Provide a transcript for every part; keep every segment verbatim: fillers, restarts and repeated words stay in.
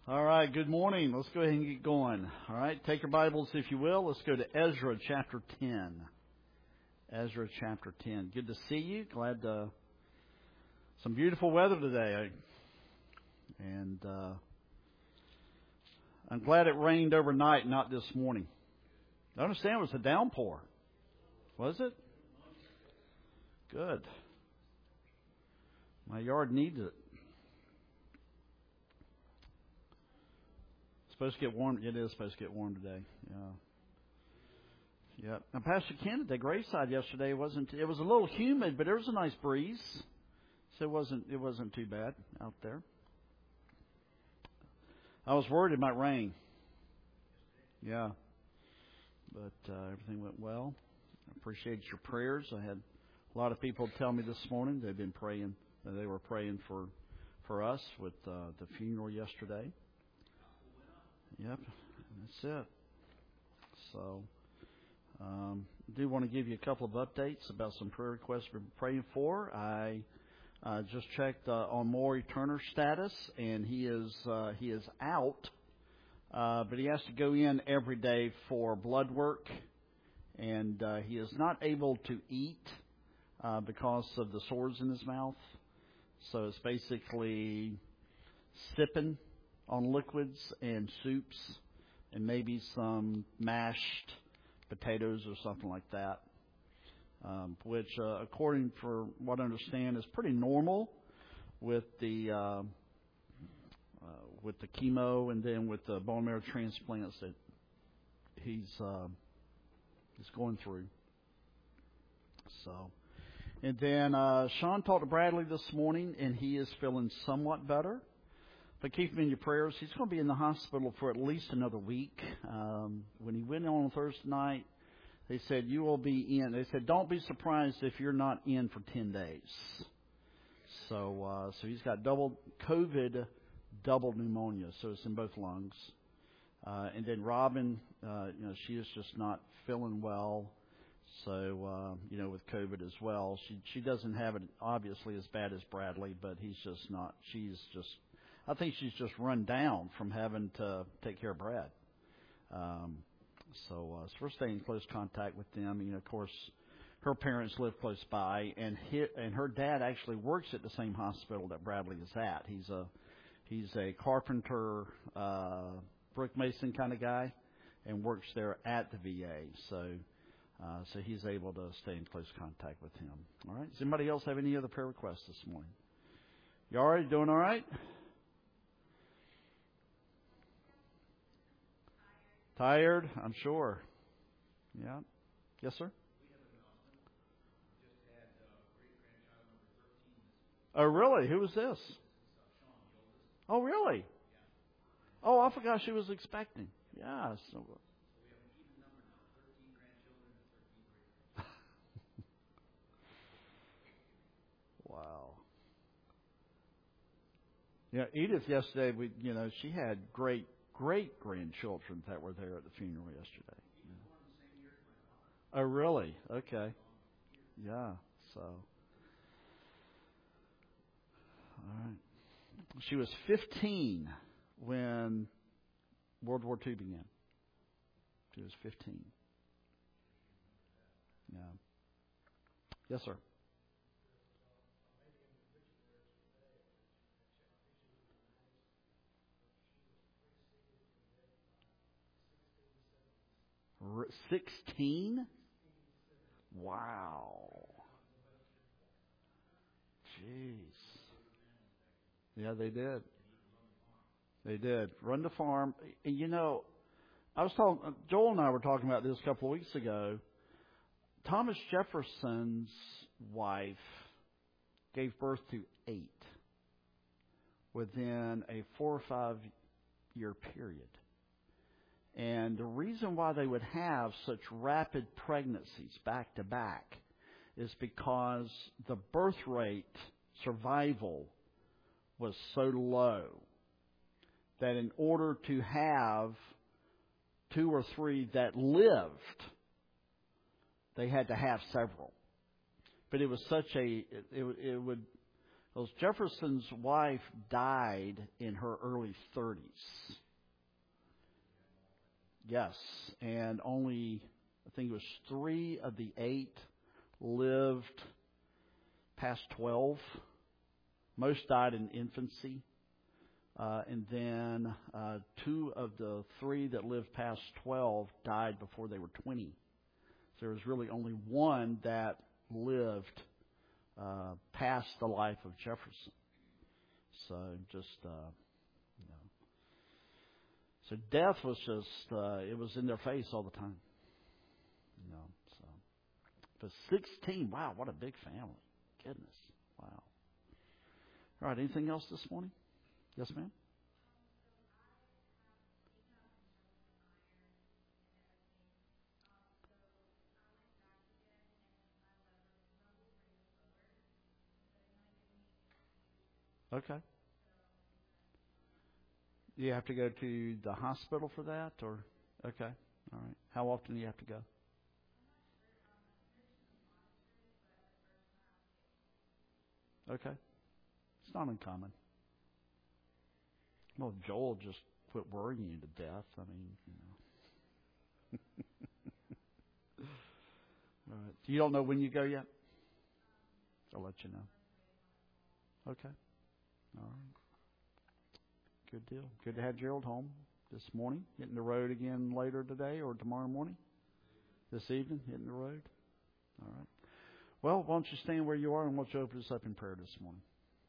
All right, good morning. Let's go ahead and get going. All right, take your Bibles, if you will. Let's go to Ezra chapter ten. Ezra chapter ten. Good to see you. Glad to, some beautiful weather today. And uh, I'm glad it rained overnight, not this morning. I understand it was a downpour. Was it? Good. My yard needs it. Supposed to get warm. It is supposed to get warm today. Yeah. Yep. Now, Pastor Ken at the graveside yesterday wasn't. It was a little humid, but there was a nice breeze, so it wasn't. It wasn't too bad out there. I was worried it might rain. Yeah. But uh, everything went well. I appreciate your prayers. I had a lot of people tell me this morning they've been praying. They were praying for for us with uh, the funeral yesterday. Yep, that's it. So, um, I do want to give you a couple of updates about some prayer requests we're praying for. I uh, just checked uh, on Maury Turner's status, and he is uh, he is out, uh, but he has to go in every day for blood work, and uh, he is not able to eat uh, because of the sores in his mouth. So it's basically sipping on liquids and soups and maybe some mashed potatoes or something like that, um, which, uh, according for what I understand, is pretty normal with the uh, uh, with the chemo and then with the bone marrow transplants that he's uh, he's going through. So, and then uh, Sean talked to Bradley this morning, and he is feeling somewhat better. But keep him in your prayers. He's going to be in the hospital for at least another week. Um, when he went on Thursday night, they said, you will be in. They said, don't be surprised if you're not in for ten days. So uh, so he's got double COVID, double pneumonia. So it's in both lungs. Uh, and then Robin, uh, you know, she is just not feeling well. So, uh, you know, with COVID as well. She, she doesn't have it obviously as bad as Bradley, but he's just not. She's just... I think she's just run down from having to take care of Brad. Um, so, uh, so we're staying in close contact with them. You know, of course, her parents live close by, and he, and her dad actually works at the same hospital that Bradley is at. He's a he's a carpenter, uh, brick mason kind of guy, and works there at the V A. So, uh, so he's able to stay in close contact with him. All right. Does anybody else have any other prayer requests this morning? You all right? Doing all right? Tired, I'm sure. Yeah. Yes, sir? Oh, really? Who was this? Oh, really? Oh, I forgot she was expecting. Yeah. So. Wow. Yeah, Edith yesterday, we, you know, she had great, great grandchildren that were there at the funeral yesterday. Yeah. Oh, really? Okay. Yeah. So. All right. She was fifteen when World War Two began. She was fifteen. Yeah. Yes, sir. Sixteen? Wow. Jeez. Yeah, they did. They did. Run the farm. You know, I was talking, Joel and I were talking about this a couple of weeks ago. Thomas Jefferson's wife gave birth to eight within a four or five year period. And the reason why they would have such rapid pregnancies back to back is because the birth rate survival was so low that in order to have two or three that lived, they had to have several. But it was such a, it, it, it would Well, Jefferson's wife died in her early thirties. Yes, and only, I think it was three of the eight lived past twelve. Most died in infancy. Uh, and then uh, two of the three that lived past twelve died before they were twenty. So there was really only one that lived uh, past the life of Jefferson. So just, uh, you know. So death was just, uh, it was in their face all the time. You know, so. But sixteen, wow, what a big family. Goodness, wow. All right, anything else this morning? Yes, ma'am? Okay. Do you have to go to the hospital for that, or? Okay, all right. How often do you have to go? Okay. It's not uncommon. Well, Joel just quit worrying you to death. I mean, you know. All right. You don't know when you go yet? I'll let you know. Okay. All right. Good deal. Good to have Gerald home this morning. Hitting the road again later today or tomorrow morning? This evening, hitting the road? All right. Well, why don't you stand where you are and why don't you open us up in prayer this morning?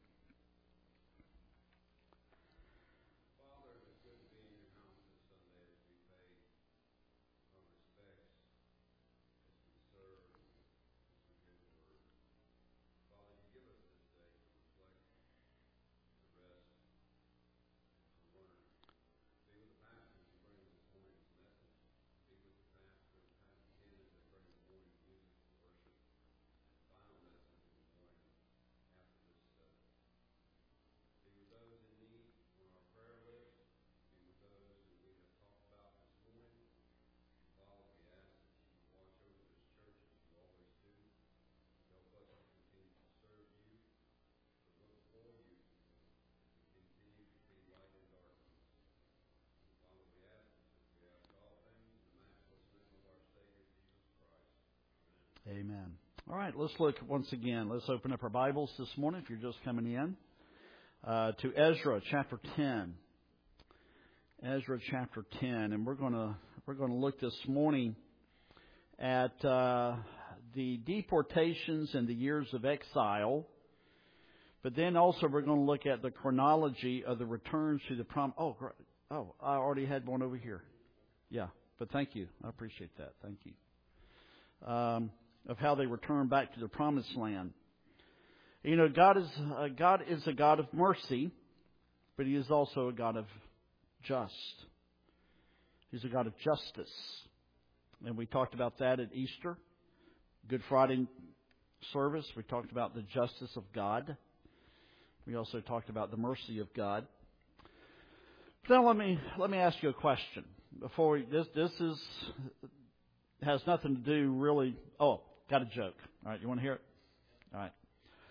Amen. All right, let's look once again. Let's open up our Bibles this morning if you're just coming in uh, to Ezra chapter ten. Ezra chapter ten, and we're going to we're going to look this morning at uh, the deportations and the years of exile. But then also we're going to look at the chronology of the returns to the prom. Oh, oh, I already had one over here. Yeah, but thank you. I appreciate that. Thank you. Um, of how they return back to the promised land. You know, God is uh, God is a God of mercy, but He is also a God of just. He's a God of justice. And we talked about that at Easter. Good Friday service, we talked about the justice of God. We also talked about the mercy of God. Now let me let me ask you a question. Before we, this this is has nothing to do really. Oh, got a joke. All right, you want to hear it? All right.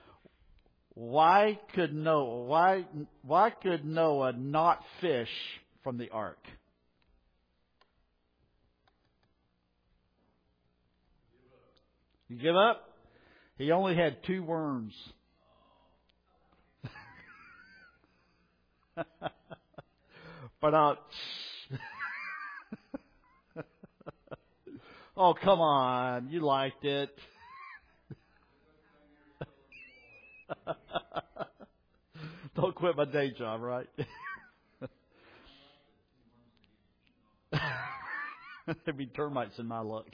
Why could Noah why why could Noah not fish from the ark? You give up? He only had two worms. But uh oh, come on. You liked it. Don't quit my day job, right? There'd be termites in my luck.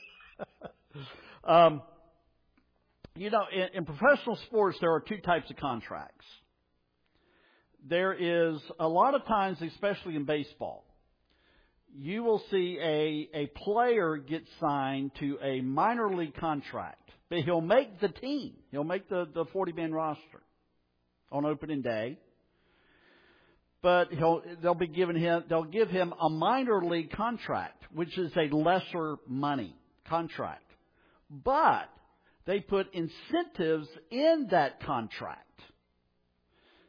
um, you know, in, in professional sports, there are two types of contracts. There is a lot of times, especially in baseball, you will see a, a player get signed to a minor league contract. But he'll make the team. He'll make the, the forty-man roster on opening day. But he'll they'll be giving him they'll give him a minor league contract, which is a lesser money contract. But they put incentives in that contract.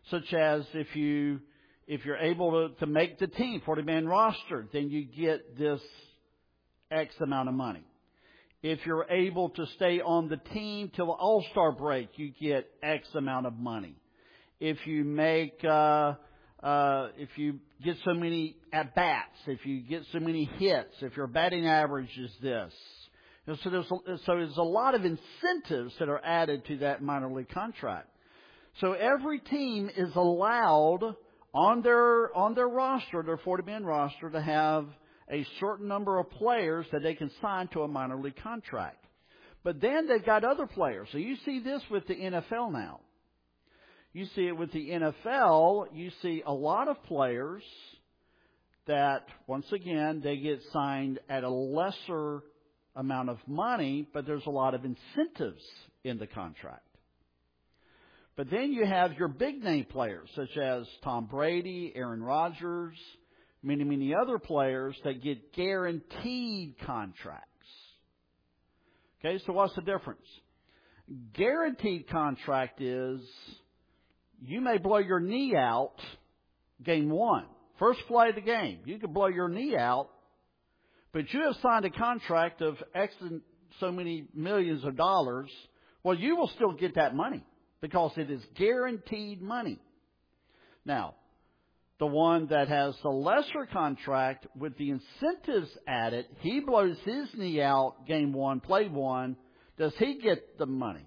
such as if you if you're able to, to make the team, forty-man roster, then you get this X amount of money. If you're able to stay on the team till the All-Star break, you get X amount of money. If you make, uh, uh, if you get so many at bats, if you get so many hits, if your batting average is this. And so there's, a, so there's a lot of incentives that are added to that minor league contract. So every team is allowed on their on their roster, their forty-man roster, to have a certain number of players that they can sign to a minor league contract. But then they've got other players. So you see this with the N F L now. You see it with the N F L. You see a lot of players that, once again, they get signed at a lesser amount of money, but there's a lot of incentives in the contract. But then you have your big name players, such as Tom Brady, Aaron Rodgers, many, many other players that get guaranteed contracts. Okay, so what's the difference? Guaranteed contract is you may blow your knee out game one. First play of the game, you could blow your knee out, but you have signed a contract of X and so many millions of dollars. Well, you will still get that money because it is guaranteed money. Now, the one that has the lesser contract with the incentives added, he blows his knee out game one, play one. Does he get the money?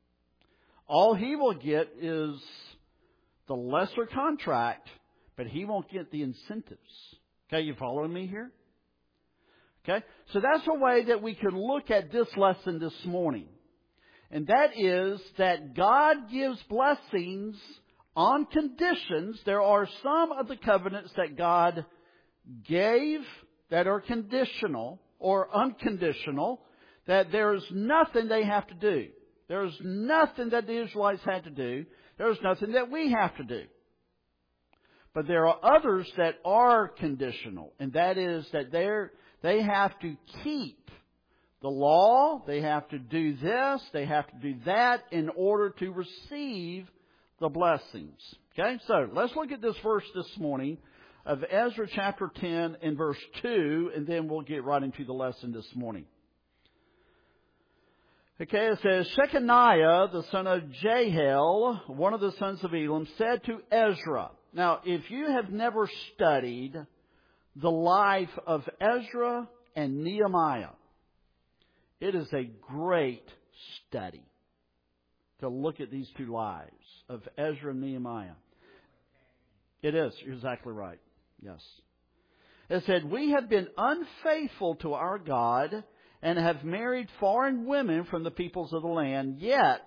All he will get is the lesser contract, but he won't get the incentives. Okay, you following me here? Okay, so that's a way that we can look at this lesson this morning. And that is that God gives blessings on conditions. There are some of the covenants that God gave that are conditional or unconditional, that there's nothing they have to do. There's nothing that the Israelites had to do. There's nothing that we have to do. But there are others that are conditional, and that is that they're, they have to keep the law, they have to do this, they have to do that in order to receive the blessings. Okay, so let's look at this verse this morning of Ezra chapter ten and verse two, and then we'll get right into the lesson this morning. Okay, it says, Shechaniah, the son of Jehiel, one of the sons of Elam, said to Ezra. Now, if you have never studied the life of Ezra and Nehemiah, it is a great study to look at these two lives of Ezra and Nehemiah. It is. You're exactly right. Yes. It said, we have been unfaithful to our God and have married foreign women from the peoples of the land. Yet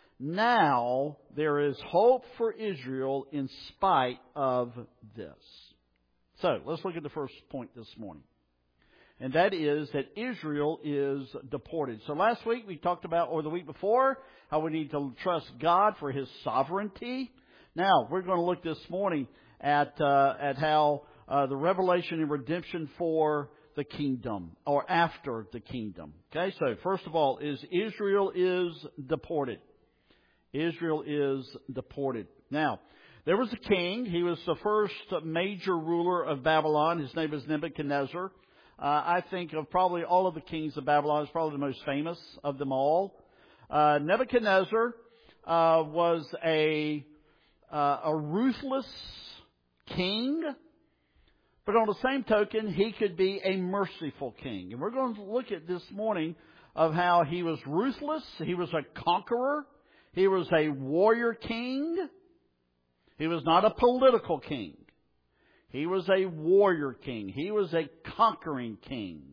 now there is hope for Israel in spite of this. So let's look at the first point this morning. And that is that Israel is deported. So last week we talked about, or the week before, how we need to trust God for His sovereignty. Now we're going to look this morning at uh, at how uh, the revelation and redemption for the kingdom, or after the kingdom. Okay, so first of all, is Israel is deported. Israel is deported. Now, there was a king. He was the first major ruler of Babylon. His name is Nebuchadnezzar. Uh, I think of probably all of the kings of Babylon, is probably the most famous of them all. Uh, Nebuchadnezzar uh, was a uh, a ruthless king, but on the same token, he could be a merciful king. And we're going to look at this morning of how he was ruthless. He was a conqueror. He was a warrior king. He was not a political king. He was a warrior king. He was a conquering king.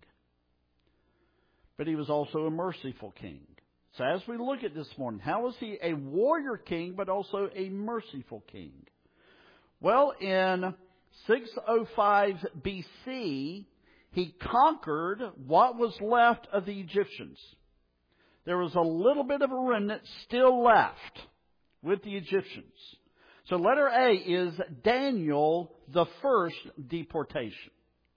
But he was also a merciful king. So as we look at this morning, how was he a warrior king but also a merciful king? Well, in six oh five B C, he conquered what was left of the Egyptians. There was a little bit of a remnant still left with the Egyptians. So letter A is Daniel, the first deportation.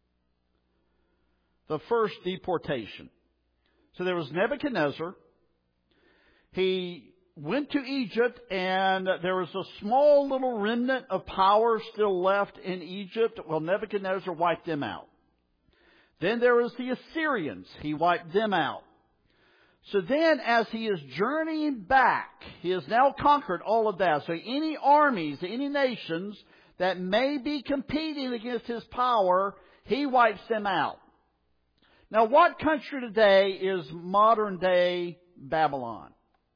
The first deportation. So there was Nebuchadnezzar. He went to Egypt, and there was a small little remnant of power still left in Egypt. Well, Nebuchadnezzar wiped them out. Then there was the Assyrians. He wiped them out. So then, as he is journeying back, he has now conquered all of that. So any armies, any nations that may be competing against his power, he wipes them out. Now, what country today is modern-day Babylon?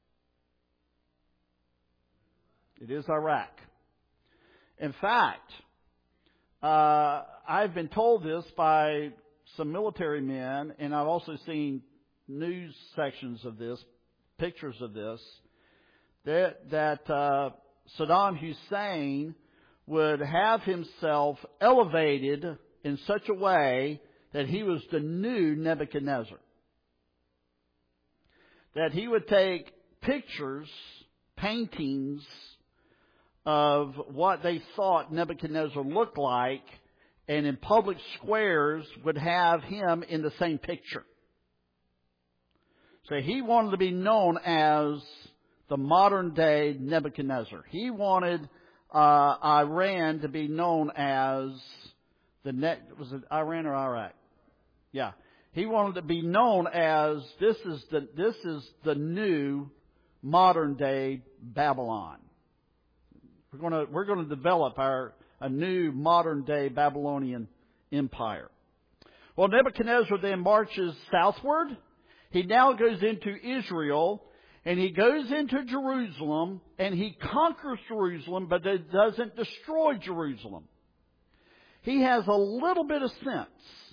It is Iraq. In fact, uh, I've been told this by some military men, and I've also seen news sections of this, pictures of this, that, that uh, Saddam Hussein would have himself elevated in such a way that he was the new Nebuchadnezzar. That he would take pictures, paintings of what they thought Nebuchadnezzar looked like, and in public squares would have him in the same picture. So he wanted to be known as the modern day Nebuchadnezzar. He wanted uh, Iran to be known as the net. Was it Iran or Iraq? Yeah, he wanted to be known as this is the this is the new modern day Babylon. We're going to we're going to develop our a new modern day Babylonian empire. Well, Nebuchadnezzar then marches southward. He now goes into Israel, and he goes into Jerusalem, and he conquers Jerusalem, but it doesn't destroy Jerusalem. He has a little bit of sense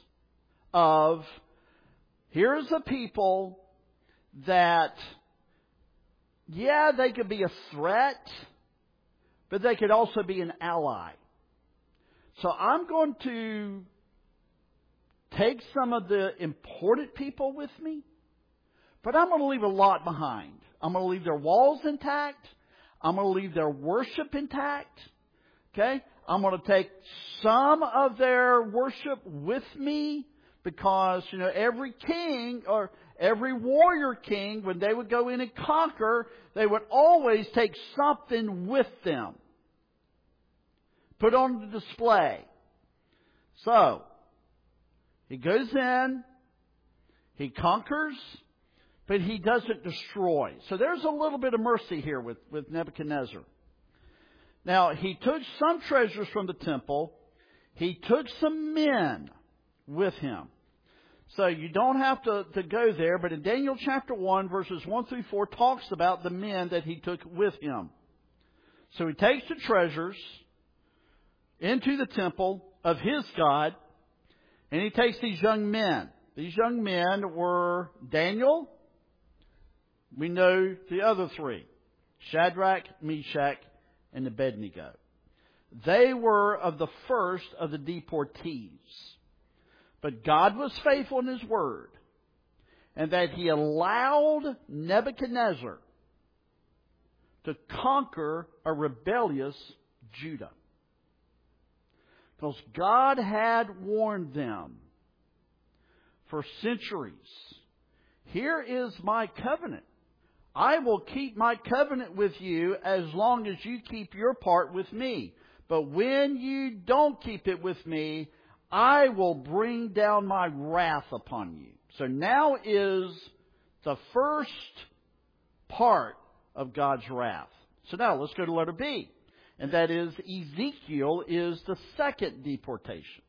of, here's a people that, yeah, they could be a threat, but they could also be an ally. So I'm going to take some of the important people with me, but I'm going to leave a lot behind. I'm going to leave their walls intact. I'm going to leave their worship intact. Okay? I'm going to take some of their worship with me because, you know, every king or every warrior king, when they would go in and conquer, they would always take something with them. Put on the display. So, he goes in, he conquers, but he doesn't destroy. So there's a little bit of mercy here with, with Nebuchadnezzar. Now, he took some treasures from the temple. He took some men with him. So you don't have to, to go there, but in Daniel chapter one, verses one through four, talks about the men that he took with him. So he takes the treasures into the temple of his God, and he takes these young men. These young men were Daniel. We know the other three, Shadrach, Meshach, and Abednego. They were of the first of the deportees. But God was faithful in His Word, and that He allowed Nebuchadnezzar to conquer a rebellious Judah. Because God had warned them for centuries. Here is my covenant. I will keep my covenant with you as long as you keep your part with me. But when you don't keep it with me, I will bring down my wrath upon you. So now is the first part of God's wrath. So now let's go to letter B. And that is Ezekiel is the second deportation.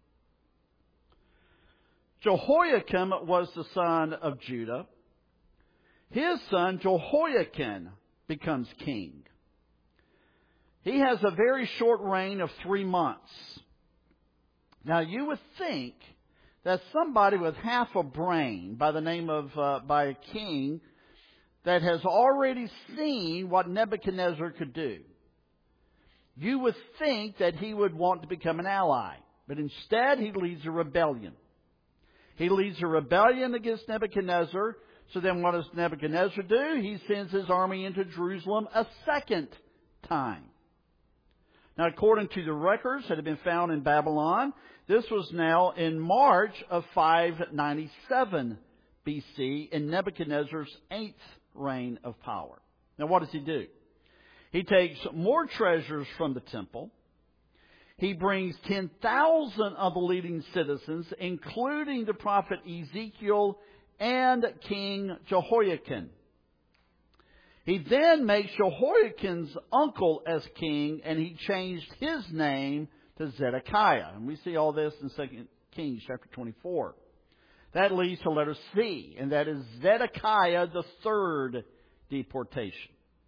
Jehoiakim was the son of Judah. His son Jehoiakim becomes king. He has a very short reign of three months. Now you would think that somebody with half a brain by the name of, uh, by a king that has already seen what Nebuchadnezzar could do, you would think that he would want to become an ally. But instead he leads a rebellion. He leads a rebellion against Nebuchadnezzar. So then what does Nebuchadnezzar do? He sends his army into Jerusalem a second time. Now, according to the records that have been found in Babylon, this was now in March of five ninety-seven B C, in Nebuchadnezzar's eighth reign of power. Now what does he do? He takes more treasures from the temple. He brings ten thousand of the leading citizens, including the prophet Ezekiel and King Jehoiakim. He then makes Jehoiakim's uncle as king, and he changed his name to Zedekiah. And we see all this in Second Kings chapter twenty-four. That leads to letter C, and that is Zedekiah the third deportation.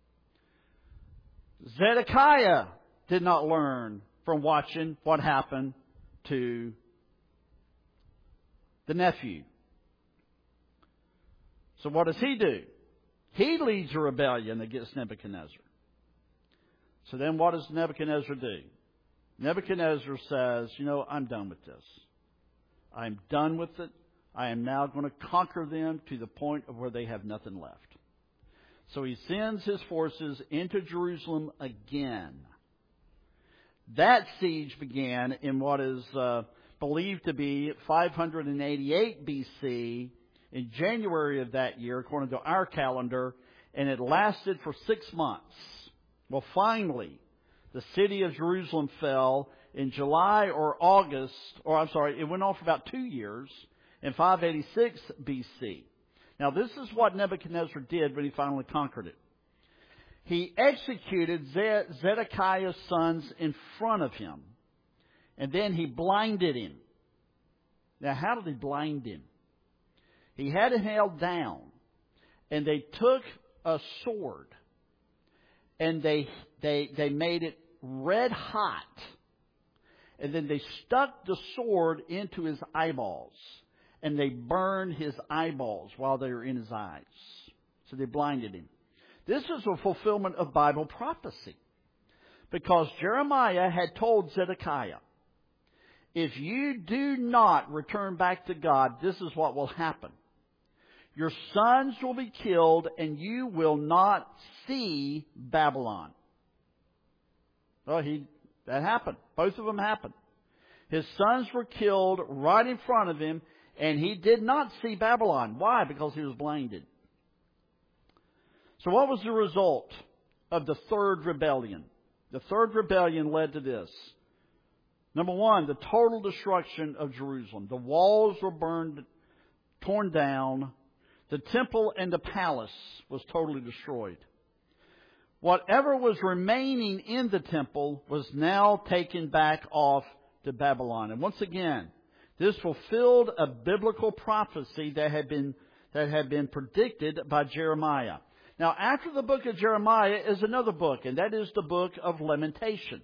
Zedekiah did not learn from watching what happened to the nephew. So what does he do? He leads a rebellion against Nebuchadnezzar. So then what does Nebuchadnezzar do? Nebuchadnezzar says, you know, I'm done with this. I'm done with it. I am now going to conquer them to the point of where they have nothing left. So he sends his forces into Jerusalem again. That siege began in what is uh, believed to be five hundred eighty-eight B C in January of that year, according to our calendar, and it lasted for six months. Well, finally, the city of Jerusalem fell in July or August, or I'm sorry, it went on for about two years in five eighty-six B C. Now, this is what Nebuchadnezzar did when he finally conquered it. He executed Zedekiah's sons in front of him, and then he blinded him. Now, how did he blind him? He had him held down, and they took a sword, and they they they made it red hot, and then they stuck the sword into his eyeballs, and they burned his eyeballs while they were in his eyes. So they blinded him. This is a fulfillment of Bible prophecy, because Jeremiah had told Zedekiah, if you do not return back to God, this is what will happen. Your sons will be killed, and you will not see Babylon. Well, he that happened. Both of them happened. His sons were killed right in front of him, and he did not see Babylon. Why? Because he was blinded. So what was the result of the third rebellion? The third rebellion led to this. Number one, the total destruction of Jerusalem. The walls were burned, torn down. The temple and the palace was totally destroyed. Whatever was remaining in the temple was now taken back off to Babylon. And once again, this fulfilled a biblical prophecy that had been that had been predicted by Jeremiah. Now, after the book of Jeremiah is another book, and that is the book of Lamentations.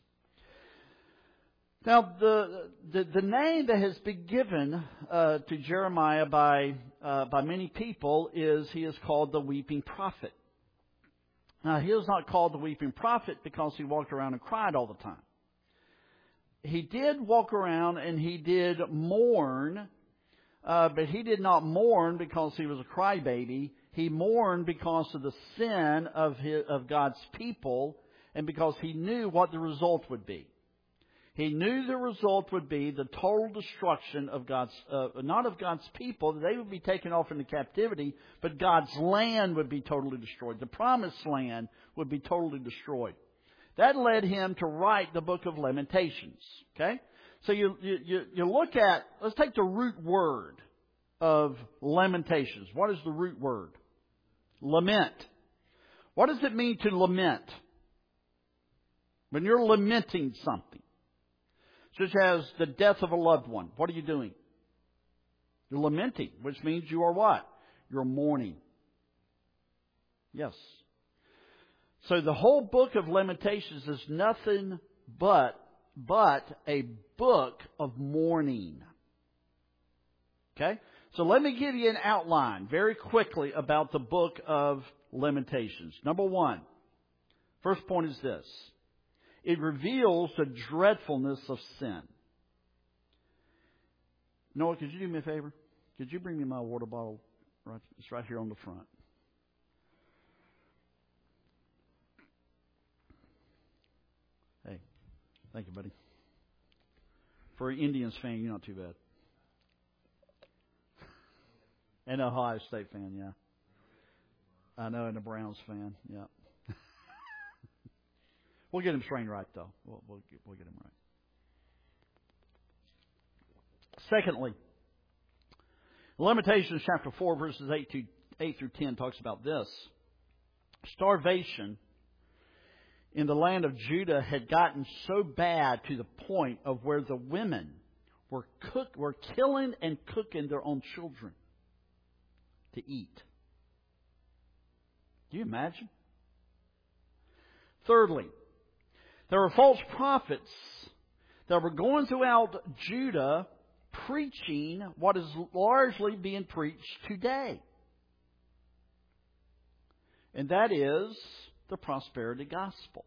Now, the the, the name that has been given uh, to Jeremiah by uh, by many people is he is called the Weeping Prophet. Now, he was not called the Weeping Prophet because he walked around and cried all the time. He did walk around and he did mourn, uh, but he did not mourn because he was a crybaby. He mourned because of the sin of his, of God's people, and because he knew what the result would be. He knew the result would be the total destruction of God's, uh, not of God's people. They would be taken off into captivity, but God's land would be totally destroyed. The promised land would be totally destroyed. That led him to write the book of Lamentations. Okay? So you, you, you look at, let's take the root word of Lamentations. What is the root word? Lament. What does it mean to lament? When you're lamenting something, such as the death of a loved one, what are you doing? You're lamenting, which means you are what? You're mourning. Yes. So the whole book of Lamentations is nothing but, but a book of mourning. Okay? So let me give you an outline very quickly about the book of Lamentations. Number one, first point is this. It reveals the dreadfulness of sin. Noah, could you do me a favor? Could you bring me my water bottle? Right, it's right here on the front. Hey, thank you, buddy. For an Indians fan, you're not too bad. And an Ohio State fan, yeah. I know, and a Browns fan. Yeah. We'll get him trained right, though. We'll, we'll, get, we'll get him right. Secondly, Lamentations chapter four, verses eight, to, eight through ten talks about this. Starvation in the land of Judah had gotten so bad to the point of where the women were cook, were killing and cooking their own children to eat. Do you imagine? Thirdly, there were false prophets that were going throughout Judah preaching what is largely being preached today. And that is the prosperity gospel.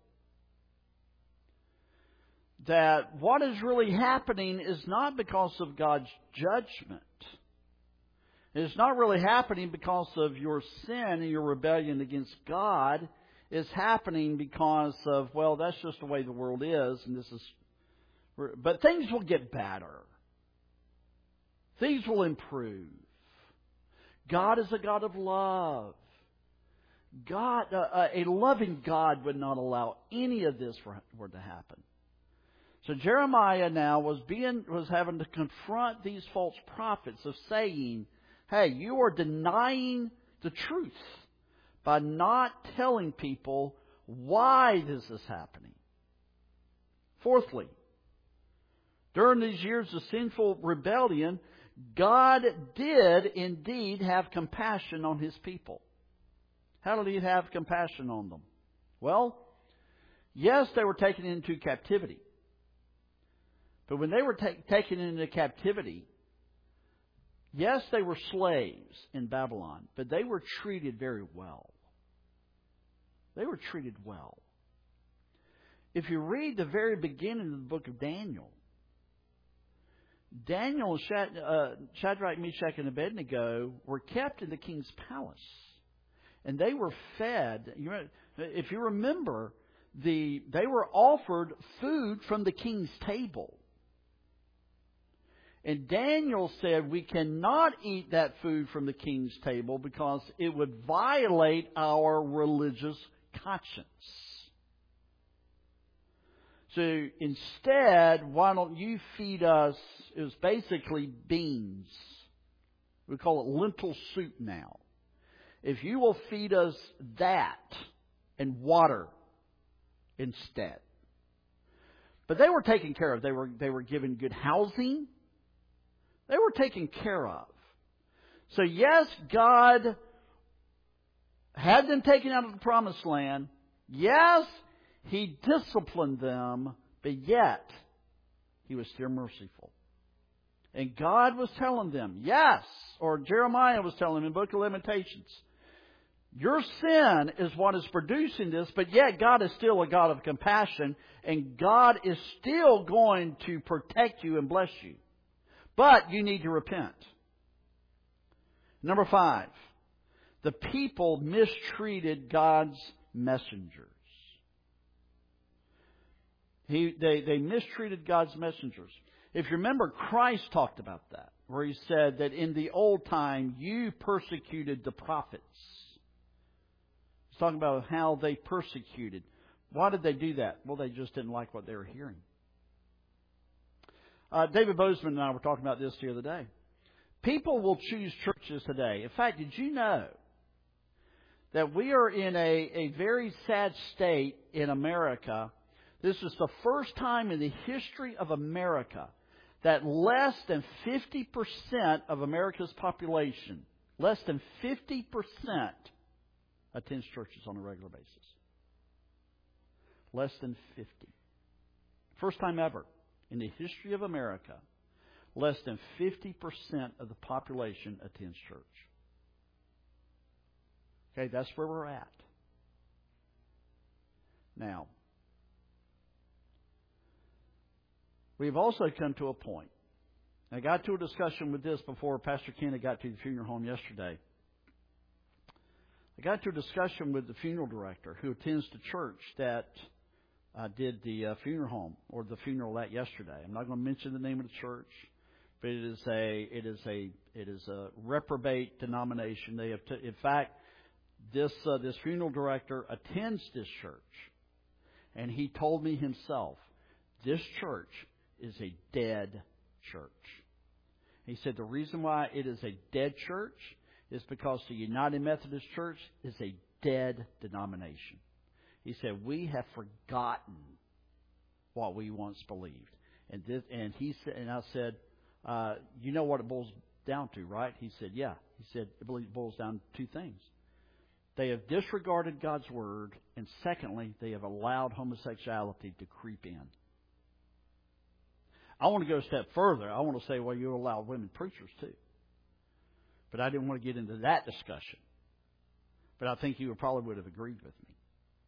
That what is really happening is not because of God's judgment. It's not really happening because of your sin and your rebellion against God. It's happening because of, well, that's just the way the world is, and this is. But things will get better. Things will improve. God is a God of love. God, uh, a loving God would not allow any of this for, for to happen. So Jeremiah now was being was having to confront these false prophets of saying, "Hey, you are denying the truth by not telling people why this is happening." Fourthly, during these years of sinful rebellion, God did indeed have compassion on His people. How did He have compassion on them? Well, yes, they were taken into captivity. But when they were ta- taken into captivity, yes, they were slaves in Babylon, but they were treated very well. They were treated well. If you read the very beginning of the book of Daniel, Daniel, Shadrach, Meshach, and Abednego were kept in the king's palace. And they were fed. If you remember, the they were offered food from the king's table. And Daniel said, we cannot eat that food from the king's table because it would violate our religious conscience. So instead, why don't you feed us, it was basically beans. We call it lentil soup now. If you will feed us that and water instead. But they were taken care of. They were, they were given good housing. They were taken care of. So yes, God had them taken out of the promised land. Yes, He disciplined them, but yet He was still merciful. And God was telling them, yes, or Jeremiah was telling them in the book of Lamentations, your sin is what is producing this, but yet God is still a God of compassion, and God is still going to protect you and bless you. But you need to repent. Number five, the people mistreated God's messengers. He, they, they mistreated God's messengers. If you remember, Christ talked about that, where He said that in the old time you persecuted the prophets. He's talking about how they persecuted. Why did they do that? Well, they just didn't like what they were hearing. Uh, David Bozeman and I were talking about this the other day. People will choose churches today. In fact, did you know that we are in a, a very sad state in America? This is the first time in the history of America that less than fifty percent of America's population, less than fifty percent attends churches on a regular basis. Less than fifty. First time ever in the history of America, less than fifty percent of the population attends church. Okay, that's where we're at. Now, we've also come to a point. I got to a discussion with this before Pastor Kenny got to the funeral home yesterday. I got to a discussion with the funeral director who attends the church that uh, did the uh, funeral home or the funeral at yesterday. I'm not going to mention the name of the church, but it is a it is a it is a reprobate denomination. They have, t- in fact, this uh, this funeral director attends this church, and he told me himself, this church is a dead church. He said the reason why it is a dead church is because the United Methodist Church is a dead denomination. He said we have forgotten what we once believed, and this, and he said, and I said, uh, you know what it boils down to, right? He said, yeah. He said it boils down to two things. They have disregarded God's word, and secondly, they have allowed homosexuality to creep in. I want to go a step further. I want to say, well, you allow women preachers too. But I didn't want to get into that discussion. But I think you probably would have agreed with me.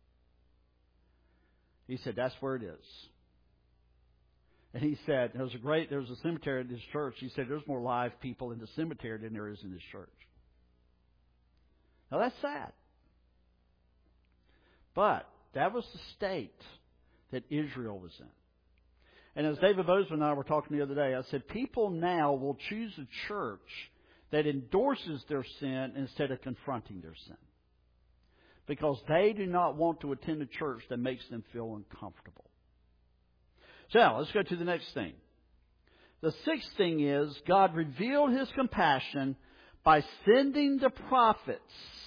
He said, that's where it is. And he said, there was a great, there was a cemetery at this church. He said, there's more live people in the cemetery than there is in this church. Now that's sad. But that was the state that Israel was in. And as David Bozeman and I were talking the other day, I said, people now will choose a church that endorses their sin instead of confronting their sin. Because they do not want to attend a church that makes them feel uncomfortable. So now, let's go to the next thing. The sixth thing is, God revealed His compassion by sending the prophets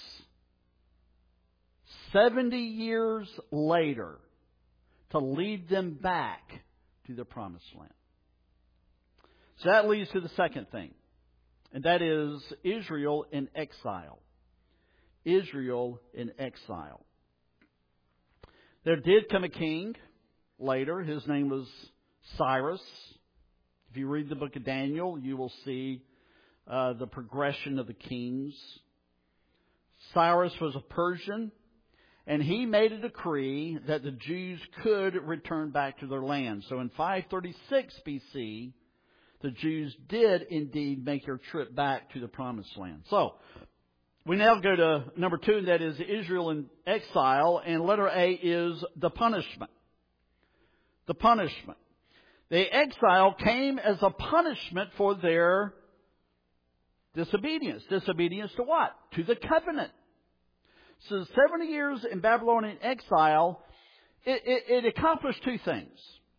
seventy years later to lead them back to the promised land. So that leads to the second thing, and that is Israel in exile. Israel in exile. There did come a king later. His name was Cyrus. If you read the book of Daniel, you will see uh, the progression of the kings. Cyrus was a Persian, and he made a decree that the Jews could return back to their land. So in five thirty-six B C, the Jews did indeed make their trip back to the promised land. So we now go to number two, and that is Israel in exile, and letter A is the punishment. The punishment. The exile came as a punishment for their disobedience. Disobedience to what? To the covenant. So seventy years in Babylonian exile, it, it, it accomplished two things.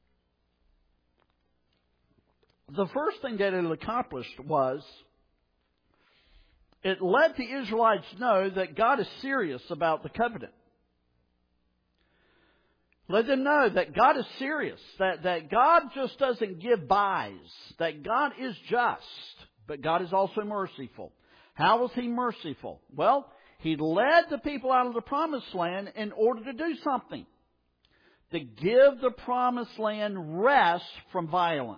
The first thing that it accomplished was it let the Israelites know that God is serious about the covenant. Let them know that God is serious, that, that God just doesn't give buys, that God is just, but God is also merciful. How was He merciful? Well, He led the people out of the promised land in order to do something. To give the promised land rest from violence.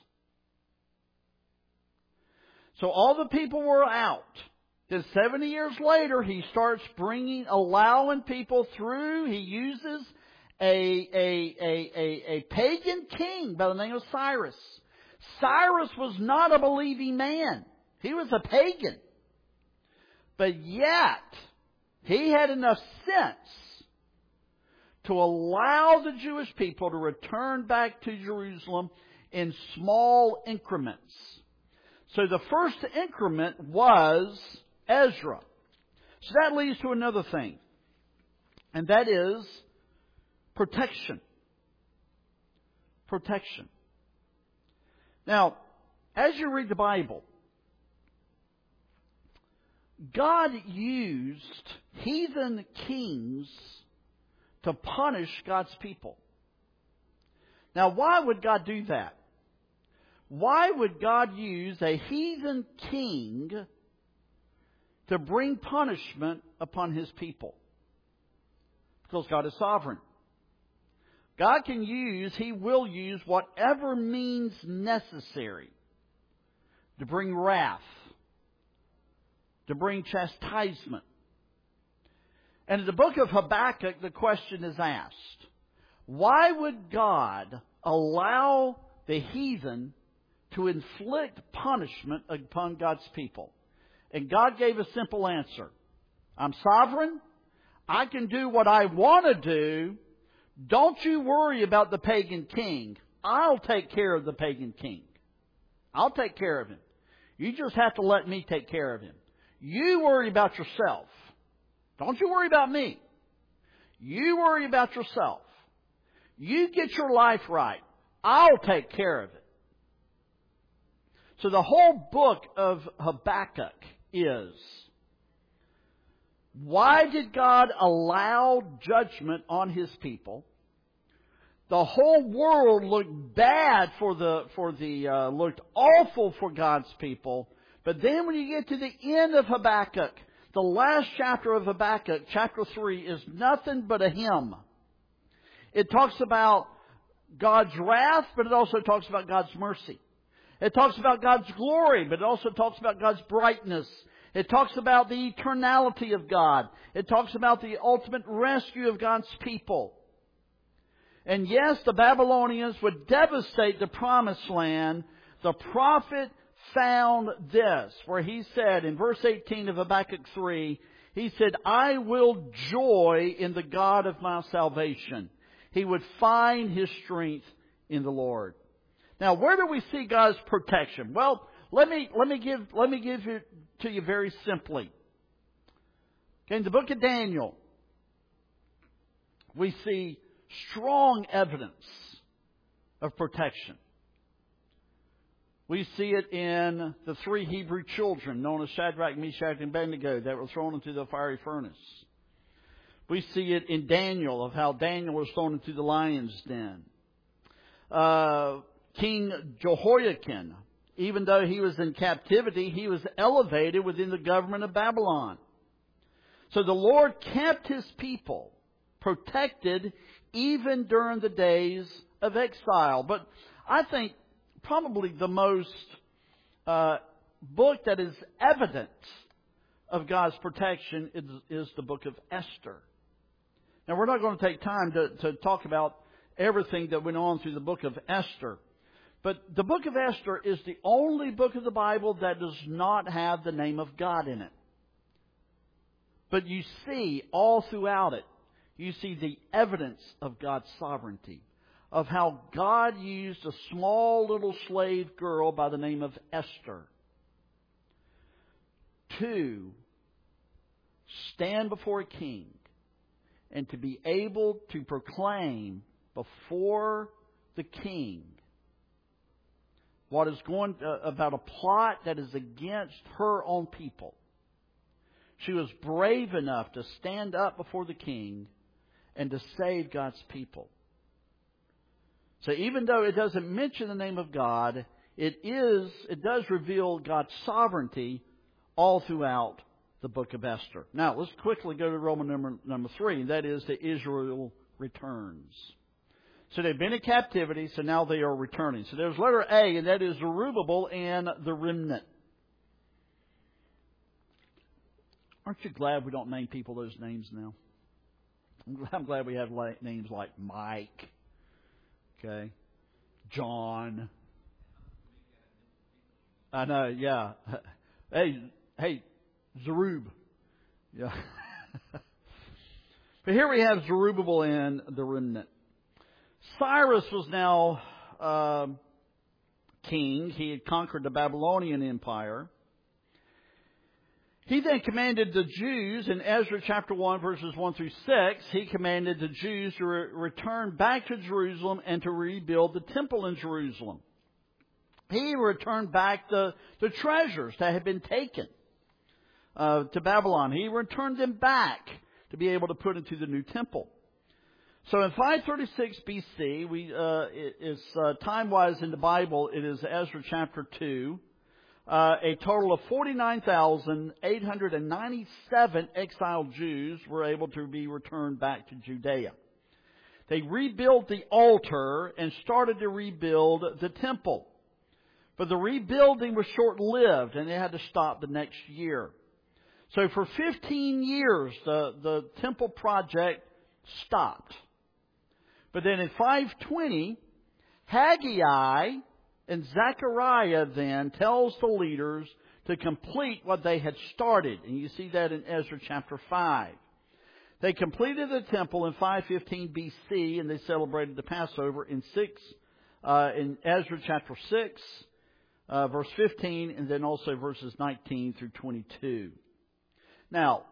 So all the people were out. Then seventy years later, He starts bringing, allowing people through. He uses a, a, a, a, a pagan king by the name of Cyrus. Cyrus was not a believing man. He was a pagan. But yet, he had enough sense to allow the Jewish people to return back to Jerusalem in small increments. So the first increment was Ezra. So that leads to another thing. And that is protection. Protection. Now, as you read the Bible, God used heathen kings to punish God's people. Now, why would God do that? Why would God use a heathen king to bring punishment upon His people? Because God is sovereign. God can use, He will use whatever means necessary to bring wrath, to bring chastisement. And in the book of Habakkuk, the question is asked, why would God allow the heathen to inflict punishment upon God's people? And God gave a simple answer. I'm sovereign. I can do what I want to do. Don't you worry about the pagan king. I'll take care of the pagan king. I'll take care of him. You just have to let me take care of him. You worry about yourself. Don't you worry about me. You worry about yourself. You get your life right. I'll take care of it. So the whole book of Habakkuk is, why did God allow judgment on His people? The whole world looked bad for the, for the, uh, looked awful for God's people. But then when you get to the end of Habakkuk, the last chapter of Habakkuk, chapter three, is nothing but a hymn. It talks about God's wrath, but it also talks about God's mercy. It talks about God's glory, but it also talks about God's brightness. It talks about the eternality of God. It talks about the ultimate rescue of God's people. And yes, the Babylonians would devastate the promised land. The prophet found this, where he said in verse eighteen of Habakkuk three, he said, I will joy in the God of my salvation. He would find his strength in the Lord. Now, where do we see God's protection? Well, let me let me give let me give it to you very simply. Okay, in the book of Daniel, we see strong evidence of protection. We see it in the three Hebrew children known as Shadrach, Meshach, and Abednego that were thrown into the fiery furnace. We see it in Daniel, of how Daniel was thrown into the lion's den. Uh, King Jehoiakim, even though he was in captivity, he was elevated within the government of Babylon. So the Lord kept His people protected even during the days of exile. But I think probably the most uh, book that is evidence of God's protection is, is the book of Esther. Now, we're not going to take time to, to talk about everything that went on through the book of Esther. But the book of Esther is the only book of the Bible that does not have the name of God in it. But you see all throughout it, you see the evidence of God's sovereignty, of how God used a small little slave girl by the name of Esther to stand before a king and to be able to proclaim before the king what is going uh, about a plot that is against her own people. She was brave enough to stand up before the king and to save God's people. So even though it doesn't mention the name of God, it is it does reveal God's sovereignty all throughout the book of Esther. Now, let's quickly go to Roman number, number three. That is that Israel returns. So they've been in captivity, so now they are returning. So there's letter A, and that is Zerubbabel and the remnant. Aren't you glad we don't name people those names now? I'm glad we have names like Mike, okay, John. I know, yeah. Hey, hey, Zerub. Yeah. But here we have Zerubbabel and the remnant. Cyrus was now uh, king. He had conquered the Babylonian Empire. He then commanded the Jews in Ezra chapter one, verses one through six. He commanded the Jews to re- return back to Jerusalem and to rebuild the temple in Jerusalem. He returned back the, the treasures that had been taken uh, to Babylon. He returned them back to be able to put into the new temple. So in five thirty-six B C, we uh, it is uh, time-wise in the Bible, it is Ezra chapter two. Uh, a total of forty-nine thousand eight hundred ninety-seven exiled Jews were able to be returned back to Judea. They rebuilt the altar and started to rebuild the temple. But the rebuilding was short-lived, and they had to stop the next year. So for fifteen years, the, the temple project stopped. But then in five twenty, Haggai and Zechariah then tells the leaders to complete what they had started. And you see that in Ezra chapter five. They completed the temple in five fifteen B C, and they celebrated the Passover in six uh, in Ezra chapter six, uh, verse fifteen, and then also verses nineteen through twenty-two. Now,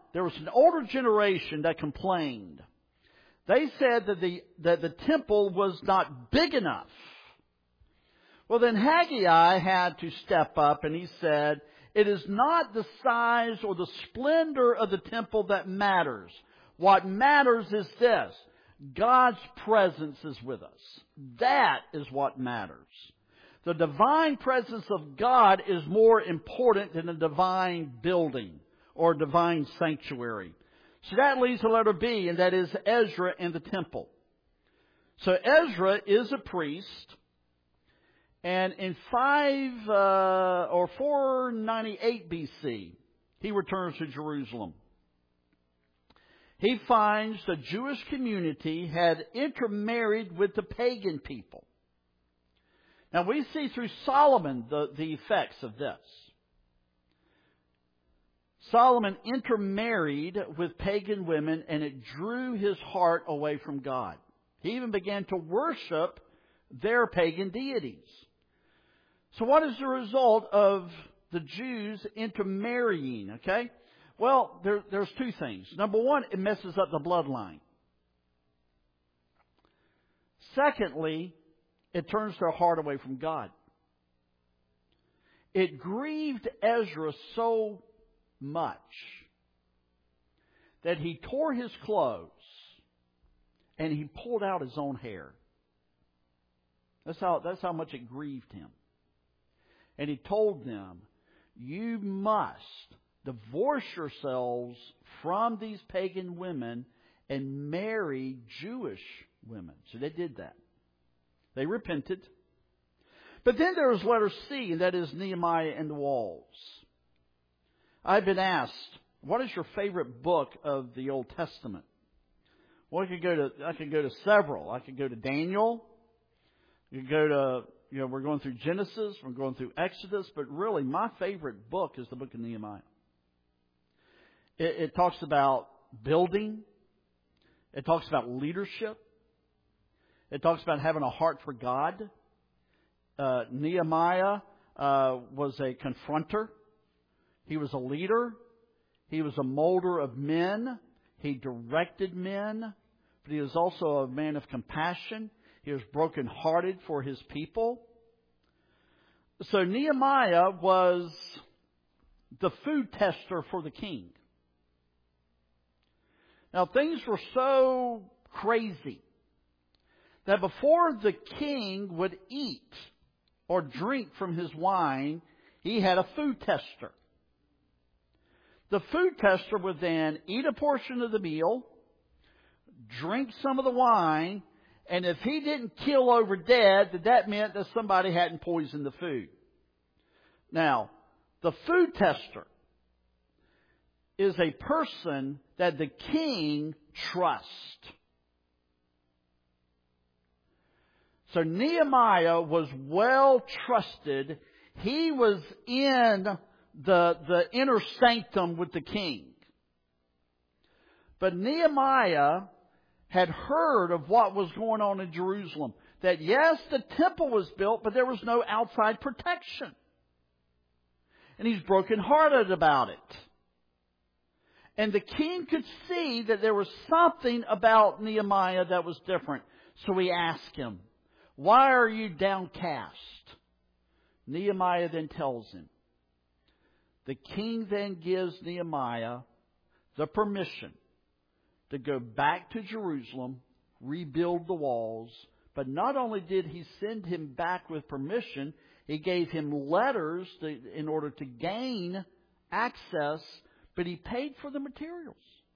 there was an older generation that complained. They said that the, that the temple was not big enough. Well, then Haggai had to step up and he said, it is not the size or the splendor of the temple that matters. What matters is this. God's presence is with us. That is what matters. The divine presence of God is more important than a divine building or divine sanctuary. So that leads to letter B, and that is Ezra and the temple. So Ezra is a priest, and in five uh, or four ninety-eight B C, he returns to Jerusalem. He finds the Jewish community had intermarried with the pagan people. Now we see through Solomon the, the effects of this. Solomon intermarried with pagan women and it drew his heart away from God. He even began to worship their pagan deities. So what is the result of the Jews intermarrying? Okay? Well, there, there's two things. Number one, it messes up the bloodline. Secondly, it turns their heart away from God. It grieved Ezra so much that he tore his clothes and he pulled out his own hair. That's how, that's how much it grieved him. And he told them, you must divorce yourselves from these pagan women and marry Jewish women. So they did that. They repented. But then there was letter C, and that is Nehemiah and the walls. I've been asked, what is your favorite book of the Old Testament? Well, I could go to I could go to several. I could go to Daniel. You could go to you know we're going through Genesis, we're going through Exodus, but really my favorite book is the book of Nehemiah. It, it talks about building. It talks about leadership. It talks about having a heart for God. Uh, Nehemiah uh, was a confronter. He was a leader. He was a molder of men. He directed men. But he was also a man of compassion. He was brokenhearted for his people. So Nehemiah was the food tester for the king. Now things were so crazy that before the king would eat or drink from his wine, he had a food tester. The food tester would then eat a portion of the meal, drink some of the wine, and if he didn't kill over dead, that that meant that somebody hadn't poisoned the food. Now, the food tester is a person that the king trusts. So Nehemiah was well trusted. He was in the, the inner sanctum with the king. But Nehemiah had heard of what was going on in Jerusalem. That yes, the temple was built, but there was no outside protection. And he's brokenhearted about it. And the king could see that there was something about Nehemiah that was different. So he asked him, why are you downcast? Nehemiah then tells him. The king then gives Nehemiah the permission to go back to Jerusalem, rebuild the walls. But not only did he send him back with permission, he gave him letters to, in order to gain access, but he paid for the materials.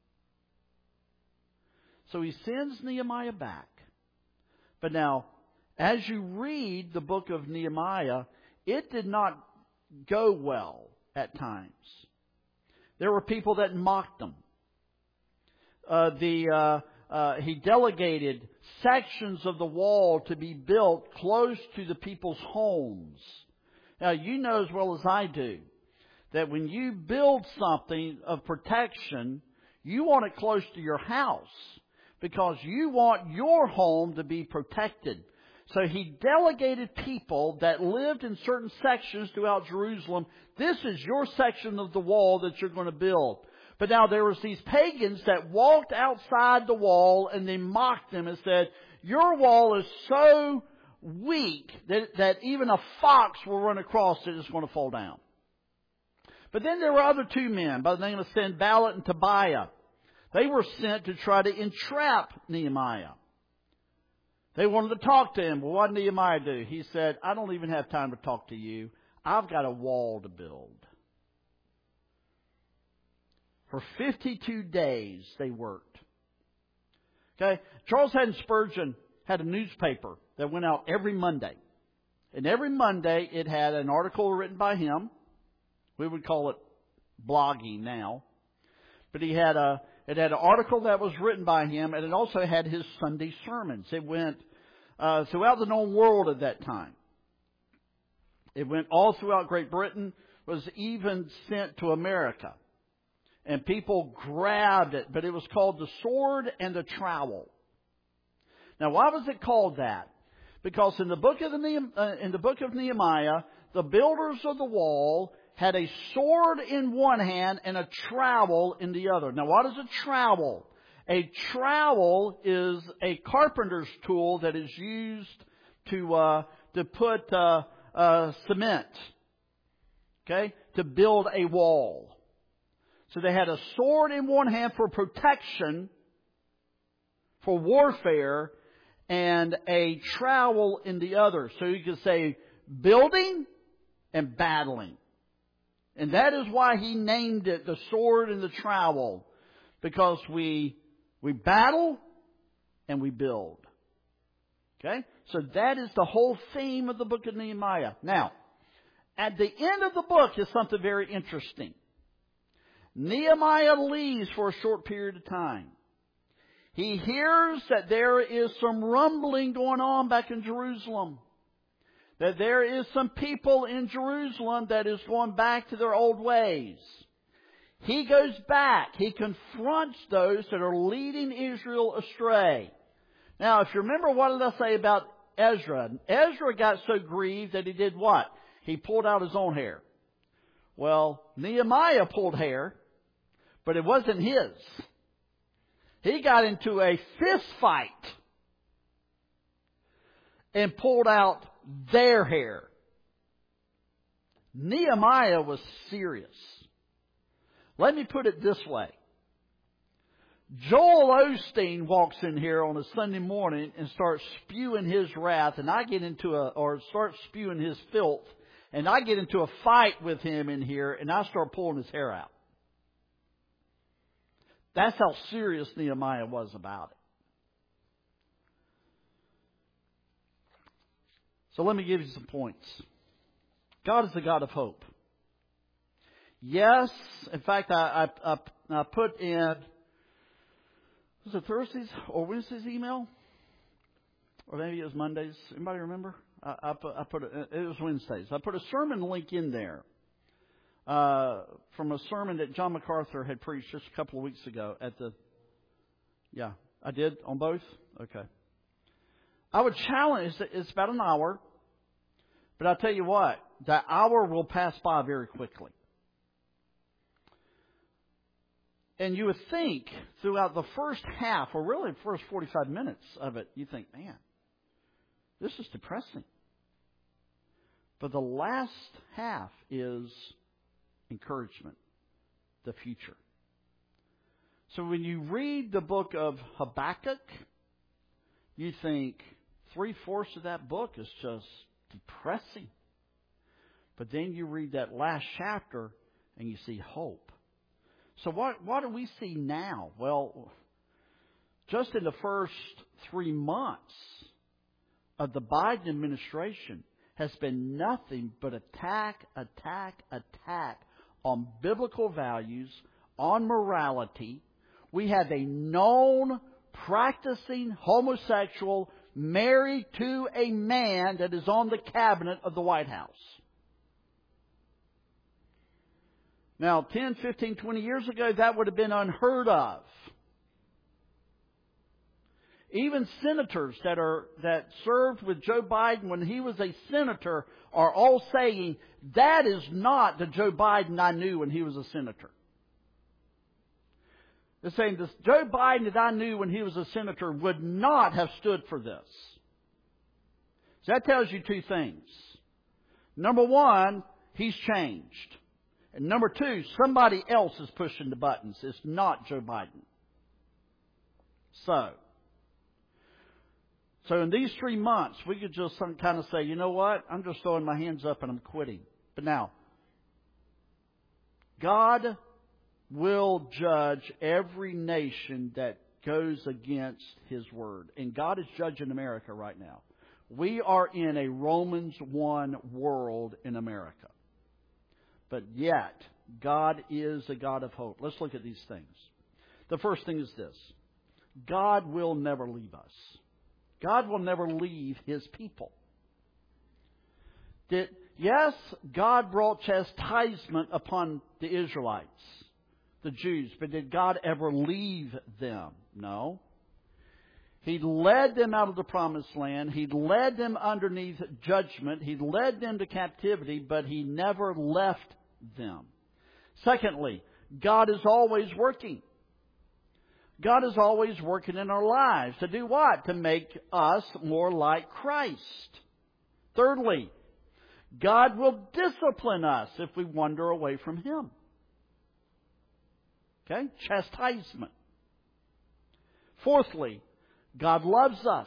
So he sends Nehemiah back. But now, as you read the book of Nehemiah, it did not go well at times. There were people that mocked him. Uh, the uh, uh, he delegated sections of the wall to be built close to the people's homes. Now, you know as well as I do that when you build something of protection, you want it close to your house because you want your home to be protected. So he delegated people that lived in certain sections throughout Jerusalem. This is your section of the wall that you're going to build. But now there was these pagans that walked outside the wall and they mocked them and said, your wall is so weak that, that even a fox will run across it and it's going to fall down. But then there were other two men by the name of Sanballat and Tobiah. They were sent to try to entrap Nehemiah. They wanted to talk to him. Well, what did Nehemiah do? He said, I don't even have time to talk to you. I've got a wall to build. For fifty-two days they worked. Okay? Charles Haddon Spurgeon had a newspaper that went out every Monday. And every Monday it had an article written by him. We would call it blogging now. But he had a it had an article that was written by him, and it also had his Sunday sermons. It went uh, throughout the known world at that time. It went all throughout Great Britain, was even sent to America. And people grabbed it, but it was called The Sword and the Trowel. Now, why was it called that? Because in the book of the Nehem- uh, in the book of Nehemiah, the builders of the wall had a sword in one hand and a trowel in the other. Now, what is a trowel? A trowel is a carpenter's tool that is used to uh, to put uh, uh, cement, okay, to build a wall. So they had a sword in one hand for protection, for warfare, and a trowel in the other. So you could say building and battling. And that is why he named it the sword and the trowel. Because we we battle and we build. Okay? So that is the whole theme of the book of Nehemiah. Now, at the end of the book is something very interesting. Nehemiah leaves for a short period of time. He hears that there is some rumbling going on back in Jerusalem. That there is some people in Jerusalem that is going back to their old ways. He goes back. He confronts those that are leading Israel astray. Now, if you remember, what did I say about Ezra? Ezra got so grieved that he did what? He pulled out his own hair. Well, Nehemiah pulled hair, but it wasn't his. He got into a fist fight and pulled out their hair. Nehemiah was serious. Let me put it this way. Joel Osteen walks in here on a Sunday morning and starts spewing his wrath, and I get into a, or starts spewing his filth, and I get into a fight with him in here, and I start pulling his hair out. That's how serious Nehemiah was about it. So let me give you some points. God is the God of hope. Yes, in fact, I, I, I, I put in, was it Thursday's or Wednesday's email? Or maybe it was Monday's. Anybody remember? I, I put, I put it, it was Wednesday's. I put a sermon link in there uh, from a sermon that John MacArthur had preached just a couple of weeks ago at the, yeah, I did on both? Okay. I would challenge, it's about an hour, but I'll tell you what, that hour will pass by very quickly. And you would think throughout the first half, or really the first forty-five minutes of it, you think, man, this is depressing. But the last half is encouragement, the future. So when you read the book of Habakkuk, you think three-fourths of that book is just depressing. But then you read that last chapter and you see hope. So what, what do we see now? Well, just in the first three months of the Biden administration has been nothing but attack, attack, attack on biblical values, on morality. We have a known practicing homosexual married to a man that is on the cabinet of the White House. Now, ten, fifteen, twenty years ago, that would have been unheard of. Even senators that are that served with Joe Biden when he was a senator are all saying, that is not the Joe Biden I knew when he was a senator. It's saying this Joe Biden that I knew when he was a senator would not have stood for this. So that tells you two things. Number one, he's changed. And number two, somebody else is pushing the buttons. It's not Joe Biden. So, so in these three months, we could just kind of say, you know what? I'm just throwing my hands up and I'm quitting. But now, God will judge every nation that goes against His Word. And God is judging America right now. We are in a Romans one world in America. But yet, God is a God of hope. Let's look at these things. The first thing is this. God will never leave us. God will never leave His people. Did, yes, God brought chastisement upon the Israelites, the Jews, but did God ever leave them? No. He led them out of the promised land. He led them underneath judgment. He led them to captivity, but He never left them. Secondly, God is always working. God is always working in our lives. To do what? To make us more like Christ. Thirdly, God will discipline us if we wander away from Him. Okay? Chastisement. Fourthly, God loves us.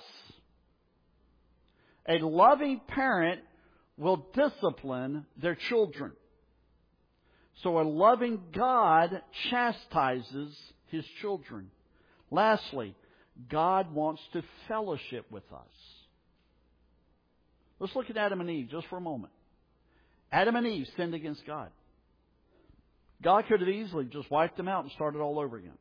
A loving parent will discipline their children. So a loving God chastises His children. Lastly, God wants to fellowship with us. Let's look at Adam and Eve just for a moment. Adam and Eve sinned against God. God could have easily just wiped them out and started all over again.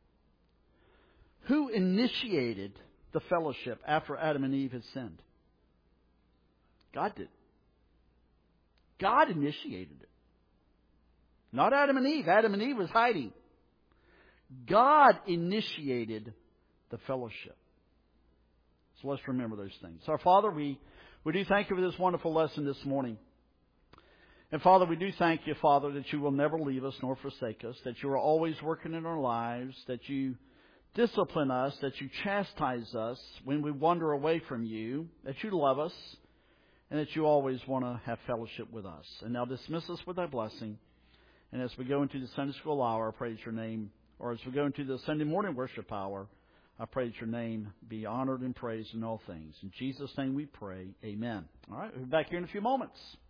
Who initiated the fellowship after Adam and Eve had sinned? God did. God initiated it. Not Adam and Eve. Adam and Eve was hiding. God initiated the fellowship. So let's remember those things. So, our Father, we, we do thank You for this wonderful lesson this morning. And Father, we do thank You, Father, that You will never leave us nor forsake us, that You are always working in our lives, that You discipline us, that You chastise us when we wander away from You, that You love us, and that You always want to have fellowship with us. And now dismiss us with Thy blessing. And as we go into the Sunday school hour, I praise Your name. Or as we go into the Sunday morning worship hour, I pray that Your name be honored and praised in all things. In Jesus' name we pray. Amen. All right, we'll be back here in a few moments.